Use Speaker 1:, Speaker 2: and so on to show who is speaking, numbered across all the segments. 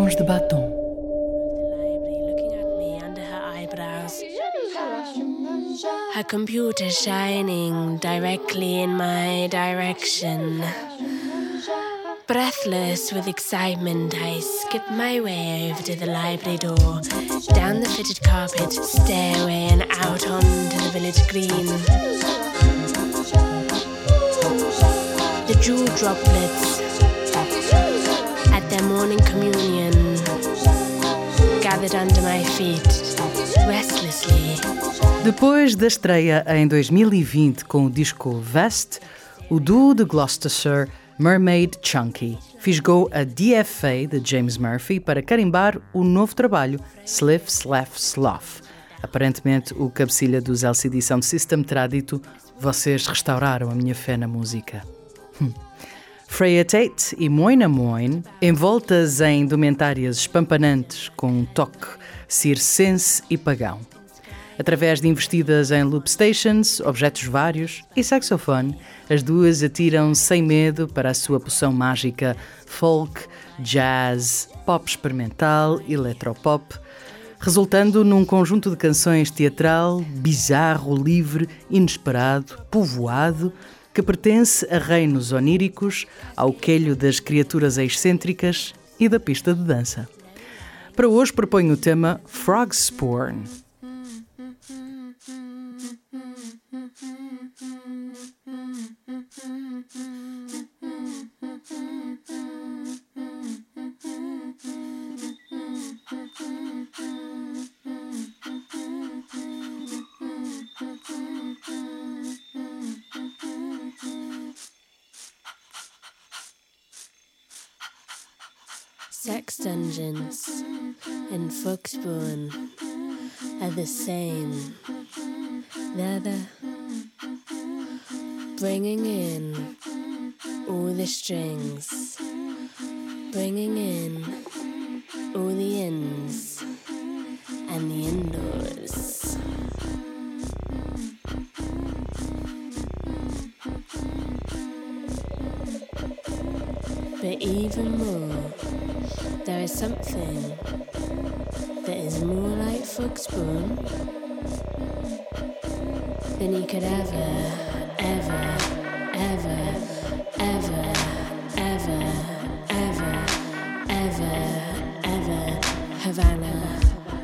Speaker 1: Tons de Batom.
Speaker 2: Looking at me under her eyebrows. Her computer shining directly in my direction. Breathless with excitement, I skip my way over to the library door, down the fitted carpet, stairway and out onto the village green. The dew droplets at their morning communion gathered under my feet, restlessly.
Speaker 1: Depois da estreia em 2020 com o disco Vest, o duo de Gloucestershire, Mermaid Chunky, fisgou a DFA de James Murphy para carimbar o novo trabalho Sliff Slaff Slough. Aparentemente, o cabecilha dos LCD Sound System terá dito: vocês restauraram a minha fé na música. Freya Tate e Moina Moine, envoltas em indumentárias espampanantes com um toque circense e pagão. Através de investidas em loop stations, objetos vários e saxofone, as duas atiram sem medo para a sua poção mágica folk, jazz, pop experimental, eletropop, resultando num conjunto de canções teatral, bizarro, livre, inesperado, povoado, que pertence a reinos oníricos, ao quelho das criaturas excêntricas e da pista de dança. Para hoje proponho o tema Frogsporn.
Speaker 2: Sex dungeons in Frogsporn are the same. They're the bringing in all the strings, bringing in all the ins and the indoors. But even more, there is something that is more like Frogsporn than you could ever, ever, ever, ever, ever, ever, ever, ever, Havana.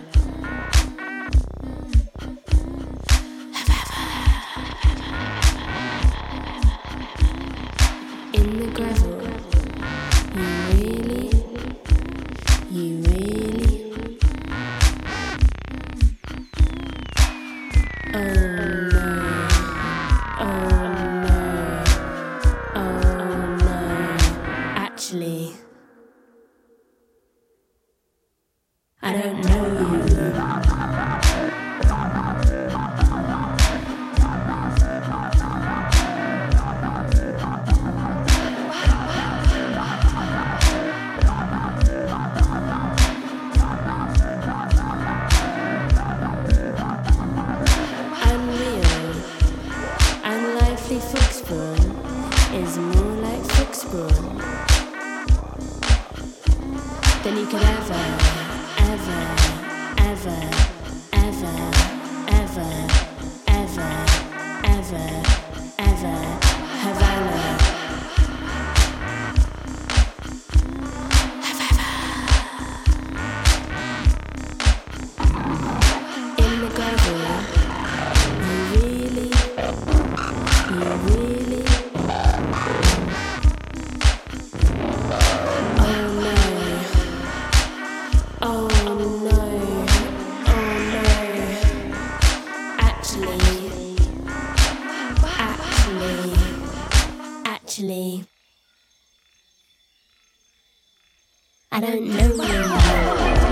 Speaker 2: In the gravel. You really? Oh no, oh no, oh no. Actually, I don't know you. Frogsporn is more like Frogsporn than you could ever, ever, ever, ever, ever, ever, ever, ever, Havana. In the gravel, you really? Oh no. Oh no. Oh no. Actually, I don't know you.